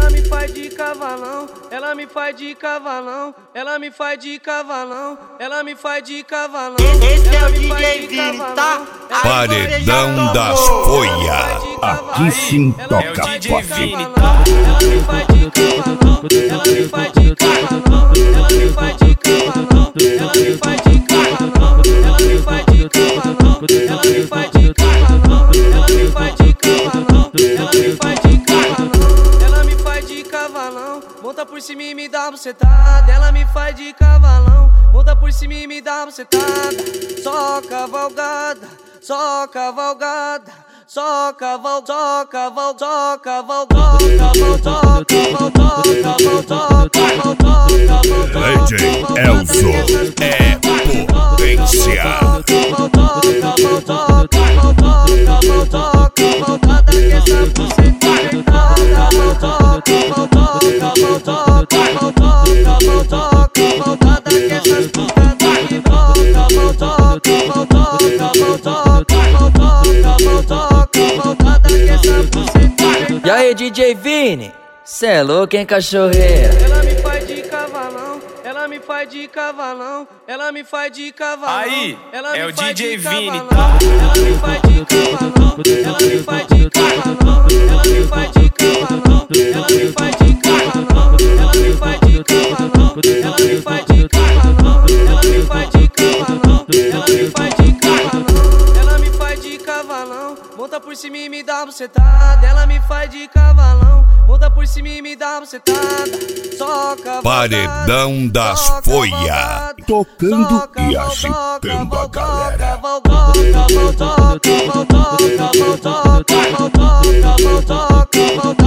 Ela me faz de cavalão, ela me faz de cavalão, ela me faz de cavalão, ela me faz de cavalão. Esse é o DJ Vini, tá? Paredão das Folhas. Aqui sim toca Vini, tá? Ela me faz de cavalão, ela me faz de cavalão, ela me faz de cavalão, ela me faz de cavalão, ela me faz de cavalão, ela me faz de cavalão, ela me faz de cavalão, ela me faz de cavalão, ela me faz de cavalão, monta por cima e me dá bucetada. Ela me faz de cavalão, monta por cima e me dá bucetada. Só cavalgada, só cavalgada. Só caval, só caval, só caval, só caval, só caval, só caval, só caval, DJ Elzo é potência. E aí, DJ Vini, cê é louco, hein, cachorreira? Ela me faz de cavalão, ela me faz de cavalão, ela me faz de cavalão. Aí, ela é o DJ Vini, cavalão, tá? Ela me faz de cavalão, ela me faz de cavalão, ela me faz de cavalão, ela me faz de cavalão, ela me faz de cavalão, ela me faz de cavalão, ela me faz de cavalão, ela me faz de cavalão, ela me faz de cavalão, monta por cima e me dá bucetada. Ela me faz de cavalão, monta por cima e me dá bucetada. Só cavalgada, Paredão das Folhas. tocando e agitando a galera. Caval,